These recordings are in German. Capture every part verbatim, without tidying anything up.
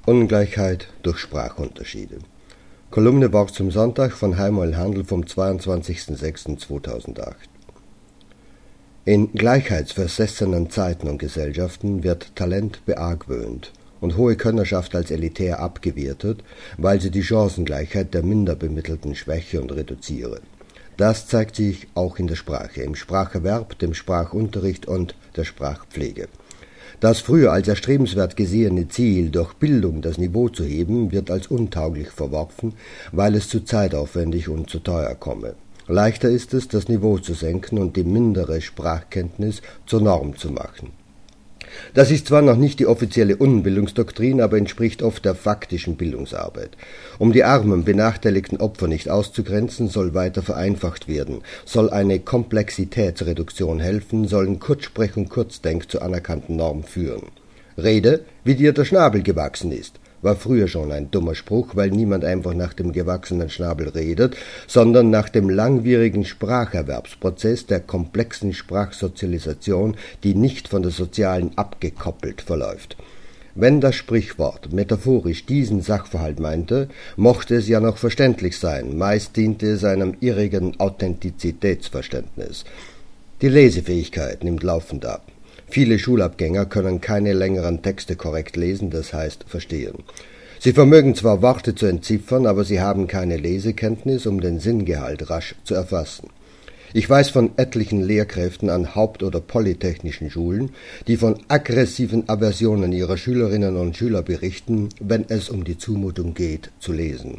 Ungleichheit durch Sprachunterschiede. Kolumne Wort zum Sonntag von Heimal Handel vom zweiundzwanzigsten sechsten zweitausendacht. In gleichheitsversessenen Zeiten und Gesellschaften wird Talent beargwöhnt und hohe Könnerschaft als elitär abgewertet, weil sie die Chancengleichheit der Minderbemittelten schwäche und reduziere. Das zeigt sich auch in der Sprache, im Spracherwerb, dem Sprachunterricht und der Sprachpflege. Das früher als erstrebenswert gesehene Ziel, durch Bildung das Niveau zu heben, wird als untauglich verworfen, weil es zu zeitaufwendig und zu teuer komme. Leichter ist es, das Niveau zu senken und die mindere Sprachkenntnis zur Norm zu machen. Das ist zwar noch nicht die offizielle Unbildungsdoktrin, aber entspricht oft der faktischen Bildungsarbeit. Um die armen, benachteiligten Opfer nicht auszugrenzen, soll weiter vereinfacht werden, soll eine Komplexitätsreduktion helfen, sollen Kurzsprech und Kurzdenk zur anerkannten Norm führen. Rede, wie dir der Schnabel gewachsen ist, war früher schon ein dummer Spruch, weil niemand einfach nach dem gewachsenen Schnabel redet, sondern nach dem langwierigen Spracherwerbsprozess der komplexen Sprachsozialisation, die nicht von der sozialen abgekoppelt verläuft. Wenn das Sprichwort metaphorisch diesen Sachverhalt meinte, mochte es ja noch verständlich sein, meist diente es einem irrigen Authentizitätsverständnis. Die Lesefähigkeit nimmt laufend ab. Viele Schulabgänger können keine längeren Texte korrekt lesen, das heißt verstehen. Sie vermögen zwar Worte zu entziffern, aber sie haben keine Lesekenntnis, um den Sinngehalt rasch zu erfassen. Ich weiß von etlichen Lehrkräften an haupt- oder polytechnischen Schulen, die von aggressiven Aversionen ihrer Schülerinnen und Schüler berichten, wenn es um die Zumutung geht, zu lesen.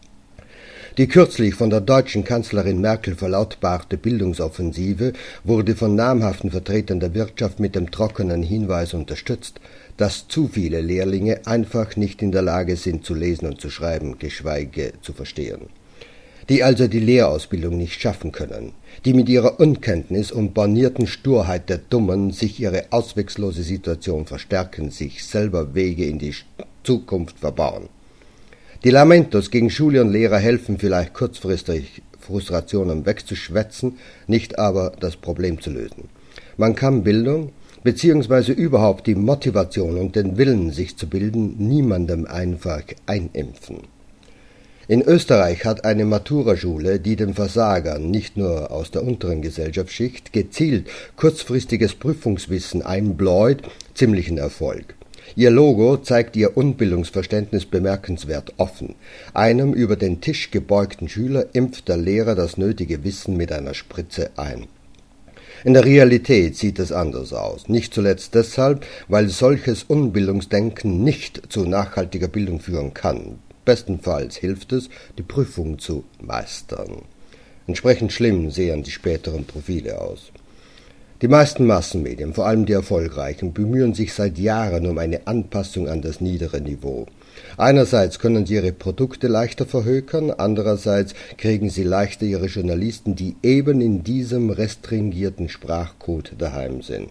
Die kürzlich von der deutschen Kanzlerin Merkel verlautbarte Bildungsoffensive wurde von namhaften Vertretern der Wirtschaft mit dem trockenen Hinweis unterstützt, dass zu viele Lehrlinge einfach nicht in der Lage sind zu lesen und zu schreiben, geschweige zu verstehen. Die also die Lehrausbildung nicht schaffen können, die mit ihrer Unkenntnis und bornierten Sturheit der Dummen sich ihre auswegslose Situation verstärken, sich selber Wege in die Zukunft verbauen. Die Lamentos gegen Schule und Lehrer helfen vielleicht kurzfristig, Frustrationen wegzuschwätzen, nicht aber das Problem zu lösen. Man kann Bildung, beziehungsweise überhaupt die Motivation und den Willen, sich zu bilden, niemandem einfach einimpfen. In Österreich hat eine Matura-Schule, die den Versagern nicht nur aus der unteren Gesellschaftsschicht gezielt kurzfristiges Prüfungswissen einbläut, ziemlichen Erfolg. Ihr Logo zeigt ihr Unbildungsverständnis bemerkenswert offen. Einem über den Tisch gebeugten Schüler impft der Lehrer das nötige Wissen mit einer Spritze ein. In der Realität sieht es anders aus, nicht zuletzt deshalb, weil solches Unbildungsdenken nicht zu nachhaltiger Bildung führen kann. Bestenfalls hilft es, die Prüfung zu meistern. Entsprechend schlimm sehen die späteren Profile aus. Die meisten Massenmedien, vor allem die erfolgreichen, bemühen sich seit Jahren um eine Anpassung an das niedere Niveau. Einerseits können sie ihre Produkte leichter verhökern, andererseits kriegen sie leichter ihre Journalisten, die eben in diesem restringierten Sprachcode daheim sind.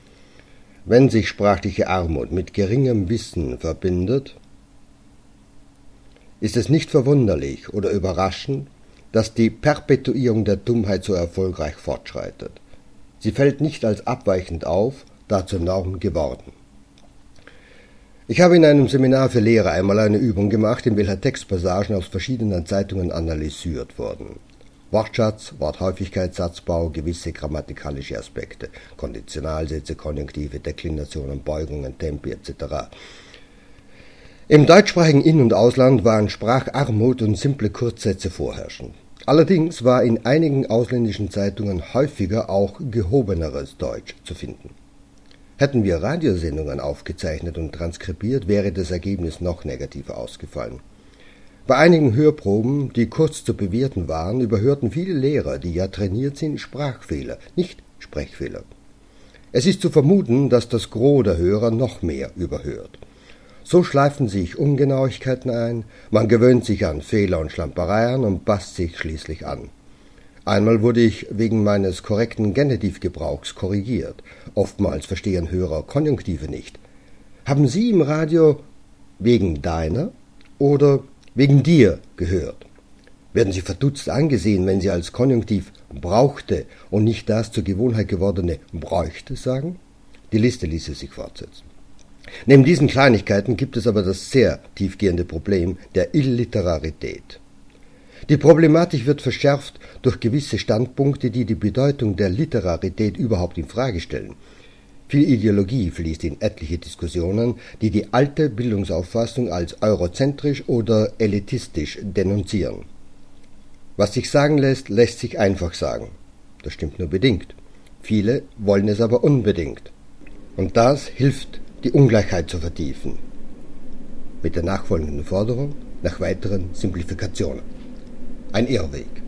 Wenn sich sprachliche Armut mit geringem Wissen verbindet, ist es nicht verwunderlich oder überraschend, dass die Perpetuierung der Dummheit so erfolgreich fortschreitet. Sie fällt nicht als abweichend auf, da zur Norm geworden. Ich habe in einem Seminar für Lehrer einmal eine Übung gemacht, in welcher Textpassagen aus verschiedenen Zeitungen analysiert wurden. Wortschatz, Worthäufigkeit, Satzbau, gewisse grammatikalische Aspekte, Konditionalsätze, Konjunktive, Deklinationen, Beugungen, Tempi et cetera. Im deutschsprachigen In- und Ausland waren Spracharmut und simple Kurzsätze vorherrschend. Allerdings war in einigen ausländischen Zeitungen häufiger auch gehobeneres Deutsch zu finden. Hätten wir Radiosendungen aufgezeichnet und transkribiert, wäre das Ergebnis noch negativer ausgefallen. Bei einigen Hörproben, die kurz zu bewerten waren, überhörten viele Lehrer, die ja trainiert sind, Sprachfehler, nicht Sprechfehler. Es ist zu vermuten, dass das Gros der Hörer noch mehr überhört. So schleifen sich Ungenauigkeiten ein, man gewöhnt sich an Fehler und Schlampereien und passt sich schließlich an. Einmal wurde ich wegen meines korrekten Genitivgebrauchs korrigiert. Oftmals verstehen Hörer Konjunktive nicht. Haben Sie im Radio wegen deiner oder wegen dir gehört? Werden Sie verdutzt angesehen, wenn Sie als Konjunktiv brauchte und nicht das zur Gewohnheit gewordene bräuchte sagen? Die Liste ließe sich fortsetzen. Neben diesen Kleinigkeiten gibt es aber das sehr tiefgehende Problem der Illiterarität. Die Problematik wird verschärft durch gewisse Standpunkte, die die Bedeutung der Literarität überhaupt in Frage stellen. Viel Ideologie fließt in etliche Diskussionen, die die alte Bildungsauffassung als eurozentrisch oder elitistisch denunzieren. Was sich sagen lässt, lässt sich einfach sagen. Das stimmt nur bedingt. Viele wollen es aber unbedingt. Und das hilft, die Ungleichheit zu vertiefen. Mit der nachfolgenden Forderung nach weiteren Simplifikationen. Ein Irrweg.